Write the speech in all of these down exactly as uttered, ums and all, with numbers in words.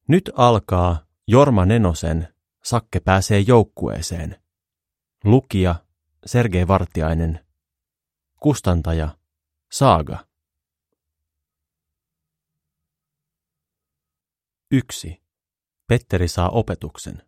Nyt alkaa Jorma Nenosen Sakke pääsee joukkueeseen. Lukija Sergei Vartiainen. Kustantaja Saaga. yksi. Petteri saa opetuksen.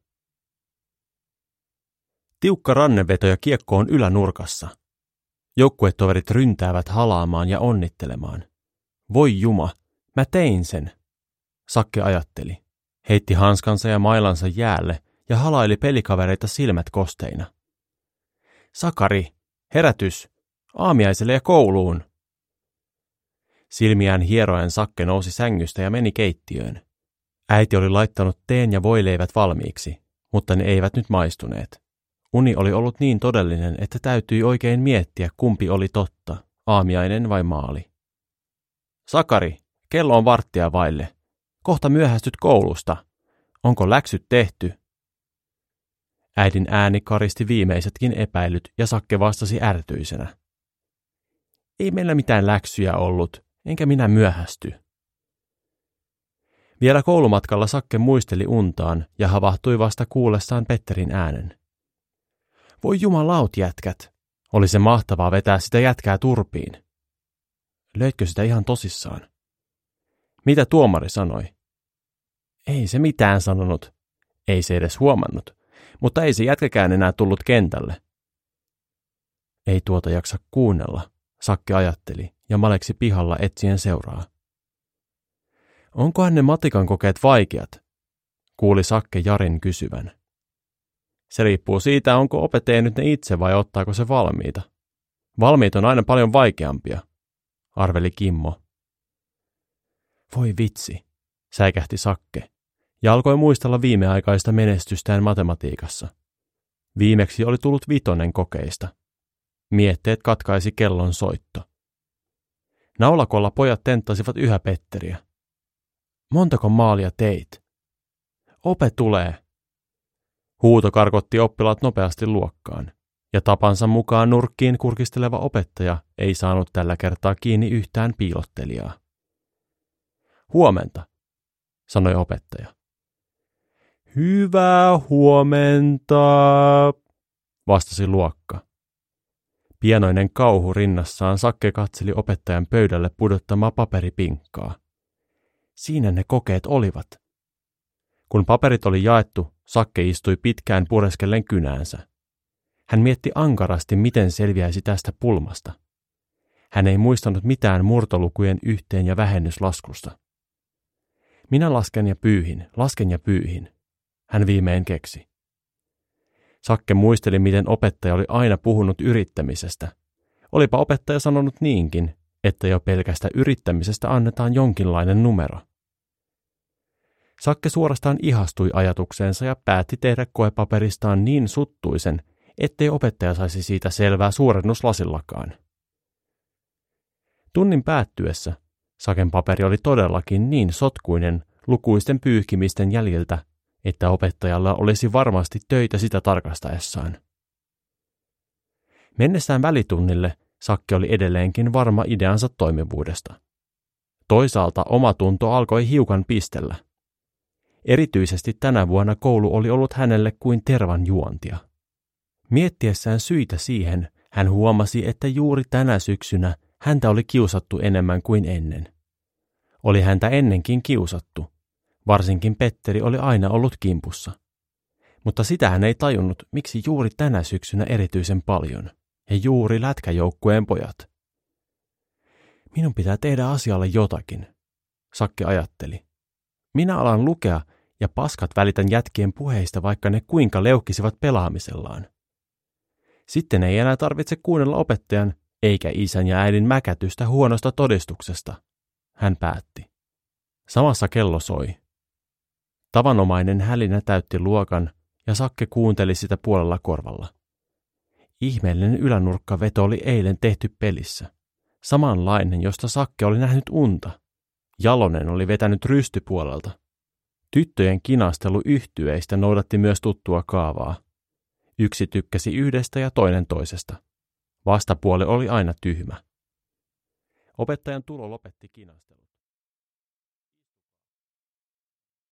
Tiukka ranneveto ja kiekko on ylänurkassa. Joukkuetoverit ryntäävät halaamaan ja onnittelemaan. Voi juma, mä tein sen, Sakke ajatteli. Heitti hanskansa ja mailansa jäälle ja halaili pelikavereita silmät kosteina. Sakari, herätys, aamiaiselle ja kouluun. Silmiään hieroen Sakke nousi sängystä ja meni keittiöön. Äiti oli laittanut teen ja voileivät valmiiksi, mutta ne eivät nyt maistuneet. Uni oli ollut niin todellinen, että täytyi oikein miettiä, kumpi oli totta, aamiainen vai maali. Sakari, kello on varttia vaille. Kohta myöhästyt koulusta. Onko läksyt tehty? Äidin ääni karisti viimeisetkin epäilyt ja Sakke vastasi ärtyisenä. Ei meillä mitään läksyjä ollut, enkä minä myöhästy. Vielä koulumatkalla Sakke muisteli untaan ja havahtui vasta kuullessaan Petterin äänen. Voi jumalaut jätkät, oli se mahtavaa vetää sitä jätkää turpiin. Löitkö sitä ihan tosissaan? Mitä tuomari sanoi? Ei se mitään sanonut. Ei se edes huomannut, mutta ei se jätkäkään enää tullut kentälle. Ei tuota jaksa kuunnella, Sakke ajatteli ja maleksi pihalla etsien seuraa. Onkohan ne matikan kokeet vaikeat? Kuuli Sakke Jarin kysyvän. Se riippuu siitä, onko opettaja nyt ne itse vai ottaako se valmiita. Valmiit on aina paljon vaikeampia, arveli Kimmo. Voi vitsi, säikähti Sakke ja alkoi muistella viimeaikaista menestystään matematiikassa. Viimeksi oli tullut vitonen kokeista. Mietteet katkaisi kellon soitto. Naulakolla pojat tenttasivat yhä Petteriä. Montako maalia teit? Ope tulee. Huuto karkotti oppilaat nopeasti luokkaan, ja tapansa mukaan nurkkiin kurkisteleva opettaja ei saanut tällä kertaa kiinni yhtään piilottelijaa. Huomenta, sanoi opettaja. Hyvää huomenta, vastasi luokka. Pienoinen kauhu rinnassaan Sakke katseli opettajan pöydälle pudottamaa paperipinkkaa. Siinä ne kokeet olivat. Kun paperit oli jaettu, Sakke istui pitkään pureskellen kynäänsä. Hän mietti ankarasti, miten selviäisi tästä pulmasta. Hän ei muistanut mitään murtolukujen yhteen- ja vähennyslaskusta. Minä lasken ja pyyhin, lasken ja pyyhin, hän viimein keksi. Sakke muisteli, miten opettaja oli aina puhunut yrittämisestä. Olipa opettaja sanonut niinkin, että jo pelkästä yrittämisestä annetaan jonkinlainen numero. Sakke suorastaan ihastui ajatukseensa ja päätti tehdä koepaperistaan niin suttuisen, ettei opettaja saisi siitä selvää suurennuslasillakaan. Tunnin päättyessä Saken paperi oli todellakin niin sotkuinen lukuisten pyyhkimisten jäljiltä, että opettajalla olisi varmasti töitä sitä tarkastaessaan. Mennessään välitunnille Sakke oli edelleenkin varma ideansa toimivuudesta. Toisaalta omatunto alkoi hiukan pistellä. Erityisesti tänä vuonna koulu oli ollut hänelle kuin tervan juontia. Miettiessään syitä siihen, hän huomasi, että juuri tänä syksynä häntä oli kiusattu enemmän kuin ennen. Oli häntä ennenkin kiusattu. Varsinkin Petteri oli aina ollut kimpussa. Mutta sitä hän ei tajunnut, miksi juuri tänä syksynä erityisen paljon. Ja juuri lätkäjoukkueen pojat. Minun pitää tehdä asialle jotakin, Sakke ajatteli. Minä alan lukea ja paskat välitän jätkien puheista, vaikka ne kuinka leukkisivat pelaamisellaan. Sitten ei enää tarvitse kuunnella opettajan eikä isän ja äidin mäkätystä huonosta todistuksesta, hän päätti. Samassa kello soi. Tavanomainen hälinä täytti luokan ja Sakke kuunteli sitä puolella korvalla. Ihmeellinen ylänurkkaveto oli eilen tehty pelissä. Samanlainen, josta Sakke oli nähnyt unta. Jalonen oli vetänyt rystypuolelta. Tyttöjen kinastelu yhtyeistä noudatti myös tuttua kaavaa. Yksi tykkäsi yhdestä ja toinen toisesta. Vastapuoli oli aina tyhmä. Opettajan tulo lopetti kinastelut.